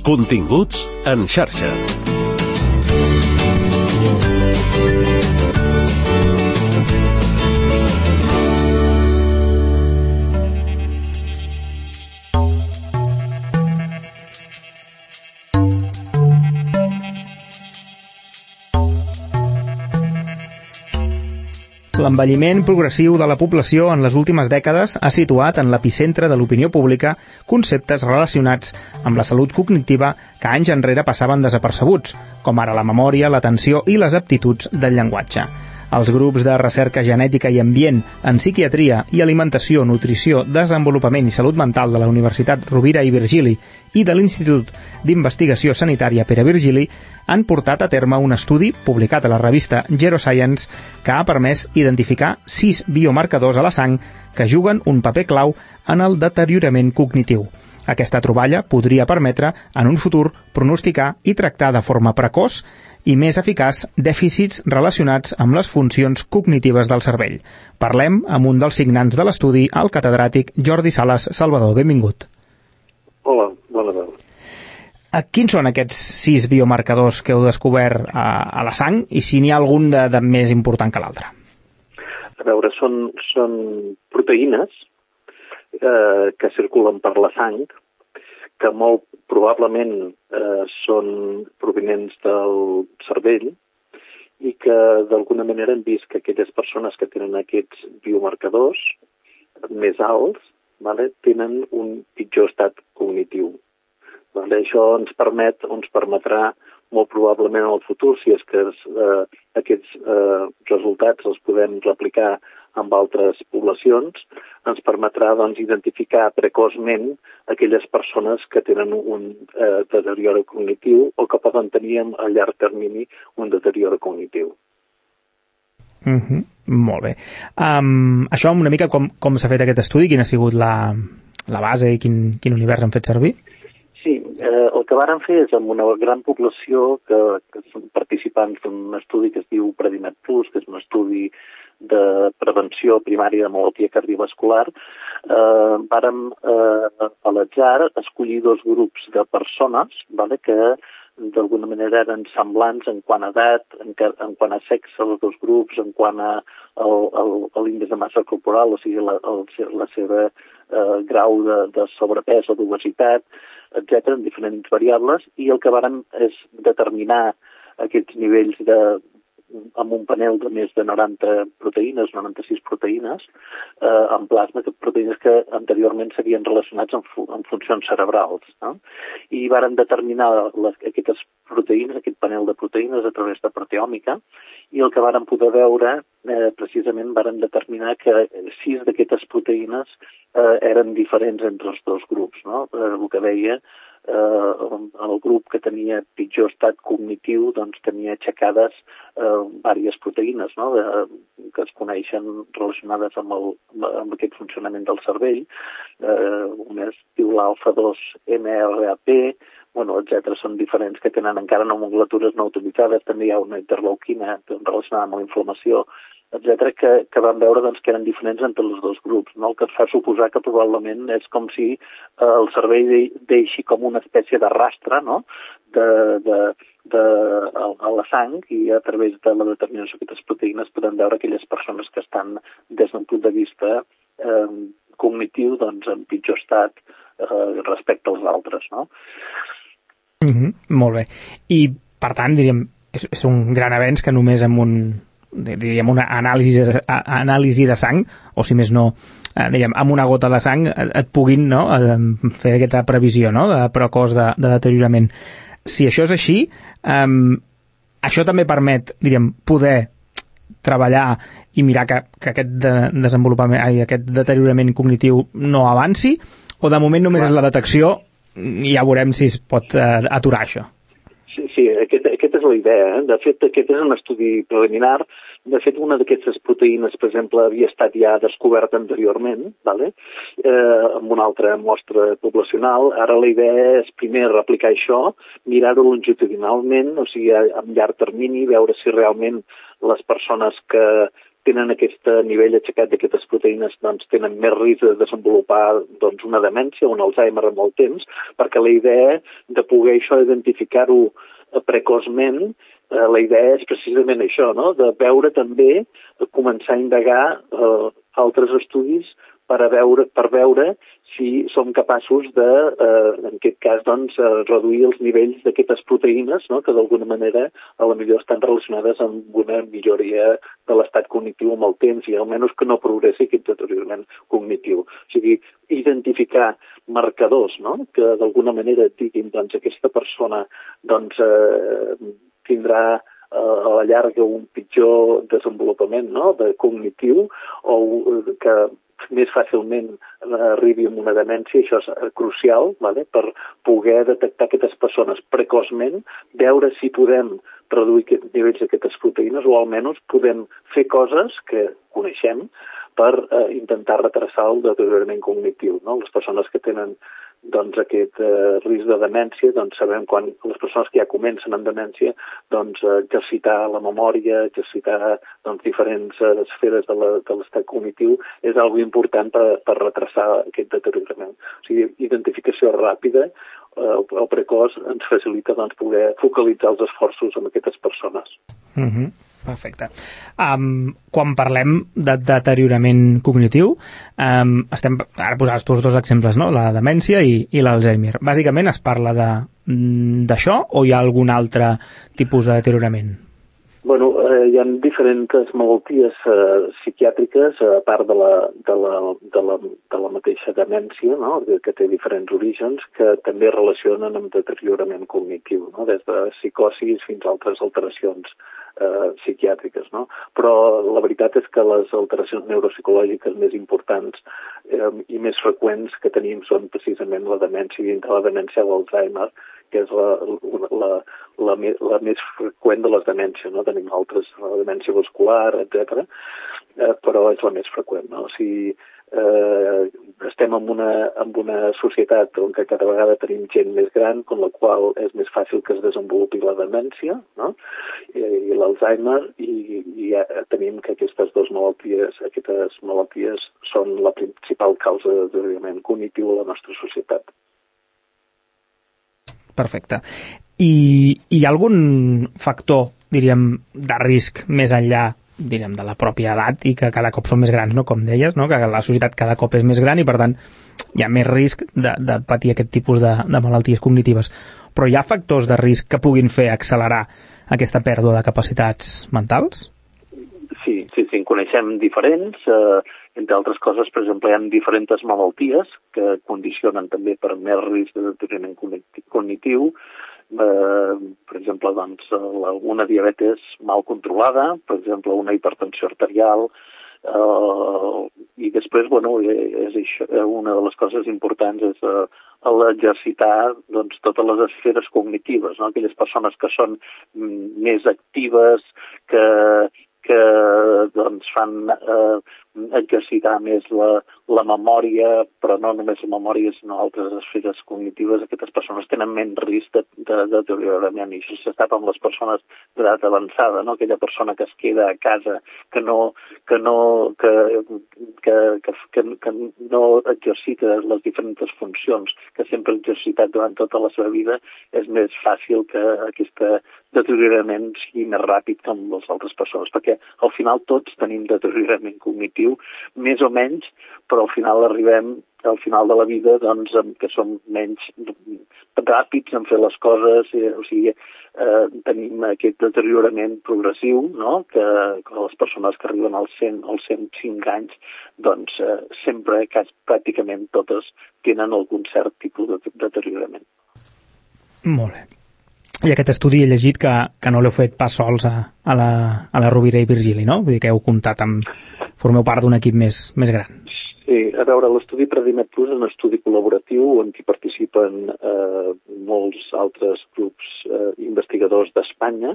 Continguts en xarxa. L'envelliment progressiu de la població en les últimes dècades ha situat en l'epicentre de l'opinió pública conceptes relacionats amb la salut cognitiva que anys enrere passaven desapercebuts, com ara la memòria, l'atenció i les aptituds del llenguatge. Els grups de recerca genètica i ambient en psiquiatria i alimentació, nutrició, desenvolupament i salut mental de la Universitat Rovira i Virgili i de l'Institut d'Investigació Sanitària Pere Virgili han portat a terme un estudi publicat a la revista Geroscience que ha permès identificar 6 biomarcadors a la sang que juguen un paper clau en el deteriorament cognitiu. Aquesta troballa podria permetre, en un futur, pronosticar i tractar de forma precoç i més eficaç dèficits relacionats amb les funcions cognitives del cervell. Parlem amb un dels signants de l'estudi, el catedràtic Jordi Sales Salvador. Benvingut. Hola, bona tarda. Quins són aquests 6 biomarcadors que heu descobert a la sang i si n'hi ha algun de més important que l'altre? A veure, són proteïnes que circulen per la sang, que molt probablement són provinents del cervell i que d'alguna manera hem vist que aquelles persones que tenen aquests biomarcadors més alts tenen un pitjor estat cognitiu. Això ens permetrà molt probablement en el futur, si és que aquests resultats els podem replicar amb altres poblacions, ens permetrà identificar precoçment aquelles persones que tenen un deteriorament cognitiu o que poden tenir a llarg termini un deteriorament cognitiu. Molt bé. Això una mica com s'ha fet aquest estudi? Quina ha sigut la base i quin univers han fet servir? Sí, el que vàrem fer és amb una gran població que són participants d'un estudi que es diu Predimed Plus, que és un estudi de prevenció primària de malaltia cardiovascular, vàrem a l'atzar escollir 2 grups de persones que d'alguna manera eren semblants en quant a edat, en quant a sexe, els 2 grups, en quant a l'índex de massa corporal, o sigui, la seva grau de sobrepès o d'obesitat, etc., en diferents variables, i el que vàrem és determinar aquests nivells amb un panel de més de 90 proteïnes, 96 proteïnes, en plasma, proteïnes que anteriorment s'havien relacionats amb funcions cerebrals. I vàrem determinar aquestes proteïnes, aquest panel de proteïnes a través de proteòmica, i el que vàrem poder veure, precisament vàrem determinar que 6 d'aquestes proteïnes eren diferents entre els 2 grups. El que deia, el grup que tenia pitjor estat cognitiu tenia aixecades diverses proteïnes que es coneixen relacionades amb aquest funcionament del cervell. Una es diu l'alfa-2-MRAP, etc. Són diferents que tenen encara nomenclatures no utilitzades. També hi ha una interleuquina relacionada amb la inflamació, etc., que van veure que eren diferents entre els 2 grups, el que fa suposar que probablement és com si el cervell deixi com una espècie de rastre a la sang, i a través de la determinació d'aquestes proteïnes podem veure aquelles persones que estan des d'un punt de vista cognitiu en pitjor estat respecte als altres. Molt bé. I, per tant, diríem, és un gran avenç que només amb una anàlisi de sang, o si més no, amb una gota de sang et puguin fer aquesta previsió de precoç de deteriorament. Si això és així, això també permet, poder treballar i mirar que aquest aquest deteriorament cognitiu no avanci, o de moment només és la detecció i ja veurem si es pot aturar això? Sí, aquesta és la idea. De fet, aquest és un estudi preliminar. De fet, una d'aquestes proteïnes, per exemple, havia estat ja descoberta anteriorment, amb una altra mostra poblacional. Ara la idea és primer replicar això, mirar-ho longitudinalment, o sigui, a llarg termini, veure si realment les persones que tenen aquest nivell aixecat d'aquestes proteïnes doncs, tenen més risc de desenvolupar doncs, una demència o un Alzheimer amb el temps, perquè la idea de poder això identificar-ho precoçment, la idea és precisament això, no? De veure també, començar a indagar altres estudis per veure si som capaços de, en aquest cas, doncs, reduir els nivells d'aquestes proteïnes, no? Que d'alguna manera a la millor estan relacionades amb una milloria de l'estat cognitiu amb el temps i almenys que no progressi aquest deteriorament cognitiu. O sigui, identificar marcadors, no? Que d'alguna manera diguin, doncs, aquesta persona doncs, tindrà a la llarga un pitjor desenvolupament, no? De cognitiu o que més fàcilment arribi a una demència, això és crucial, vale? Per poder detectar aquestes persones precoçment, veure si podem reduir aquests nivells d'aquestes proteïnes o almenys podem fer coses que coneixem per intentar retrasar el deteriorament cognitiu. No? Les persones que tenen doncs, aquest risc de demència, doncs sabem quan les persones que ja comencen amb demència, doncs exercitar la memòria, exercitar doncs, diferents esferes de l'estat cognitiu és algo important per retrasar aquest deteriorament. O sigui, identificació ràpida o precoç ens facilita doncs, poder focalitzar els esforços en aquestes persones. Perfecte. Quan parlem de deteriorament cognitiu, estem ara posats tots dos exemples, no? La demència i l'Alzheimer. Bàsicament es parla d'això o hi ha algun altre tipus de deteriorament? Bueno, hi ha diferents malalties psiquiàtriques, a part de la mateixa demència, no? Que té diferents orígens, que també relacionen amb deteriorament cognitiu, no? Des de psicosis fins a altres alteracions psiquiàtriques, no? Però la veritat és que les alteracions neuropsicològiques més importants i més freqüents que tenim són precisament la demència, i entre la demència l'Alzheimer, que és la més freqüent de les demències, no? Tenim altres, la demència vascular, etc., però és la més freqüent, no? O sigui, estem en una societat on cada vegada tenim gent més gran, amb la qual és més fàcil que es desenvolupi la demència, no? I l'Alzheimer, i ja tenim que aquestes malalties són la principal causa de deteriorament cognitiu a la nostra societat. Perfecte. I hi ha algun factor, diríem, de risc més enllà, diríem, de la pròpia edat i que cada cop són més grans, no? Com deies, no? Que la societat cada cop és més gran i, per tant, hi ha més risc de patir aquest tipus de malalties cognitives. Però hi ha factors de risc que puguin fer accelerar aquesta pèrdua de capacitats mentals? Sí, en coneixem diferents. Entre altres coses, per exemple, hi ha diferents malalties que condicionen també per més risc de deteriorament cognitiu. Per exemple, doncs, una diabetes mal controlada, per exemple, una hipertensió arterial, i després, bueno, és això, una de les coses importants és l'exercitar doncs, totes les esferes cognitives, no? Aquelles persones que són més actives, que doncs, fan exercitar més la memòria, però no només la memòria, sinó altres esferes cognitives. Aquestes persones tenen menys risc de deteriorament, i això s'està amb les persones d'edat avançada, no? Aquella persona que es queda a casa, que no exercita les diferents funcions que sempre ha exercitat durant tota la seva vida, és més fàcil que aquest deteriorament sigui més ràpid que amb les altres persones, perquè al final tots tenim deteriorament cognitiu, més o menys, però al final arribem al final de la vida doncs, que som menys ràpids en fer les coses, o sigui, tenim aquest deteriorament progressiu, no? Que les persones que arriben als 100 o 105 anys, doncs sempre, pràcticament totes, tenen algun cert tipus de deteriorament. Molt bé. I aquest estudi he llegit que no l'heu fet pas sols a la Rovira i Virgili, no? Vull dir que heu comptat formeu part d'un equip més gran. Sí, a veure, l'estudi Predimed Plus és un estudi col·laboratiu on hi participen molts altres grups investigadors d'Espanya,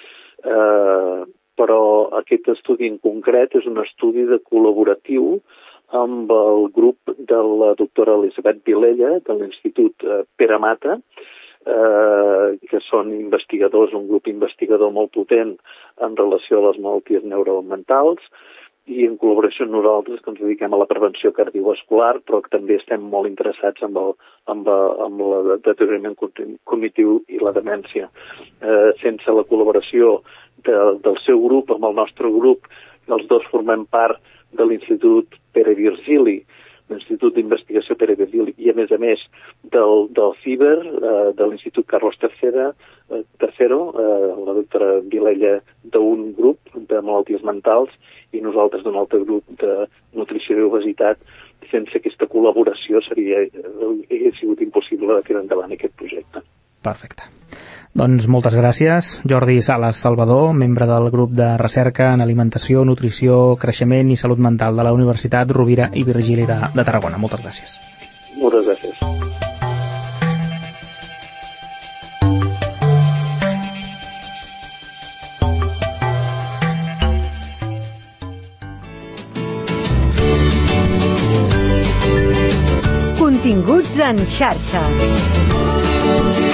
però aquest estudi en concret és un estudi col·laboratiu amb el grup de la doctora Elisabet Vilella de l'Institut Pere Mata, que són investigadors, un grup investigador molt potent en relació a les malalties neuromentals, i en col·laboració amb nosaltres, que ens dediquem a la prevenció cardiovascular, però que també estem molt interessats amb el deteriorament cognitiu i la demència. Sense la col·laboració del seu grup amb el nostre grup, els dos formem part de l'Institut Pere Virgili, l'Institut d'Investigació Pere Virgili, i a més del CIBER, de l'Institut Carlos III, la doctora Vilella d'un grup de malalties mentals i nosaltres d'un altre grup de nutrició i obesitat. Sense aquesta col·laboració hauria sigut impossible de tirar endavant aquest projecte. Perfecte. Doncs moltes gràcies, Jordi Sales Salvador, membre del grup de recerca en alimentació, nutrició, creixement i salut mental de la Universitat Rovira i Virgili de Tarragona. Moltes gràcies. Moltes gràcies. Continguts en xarxa.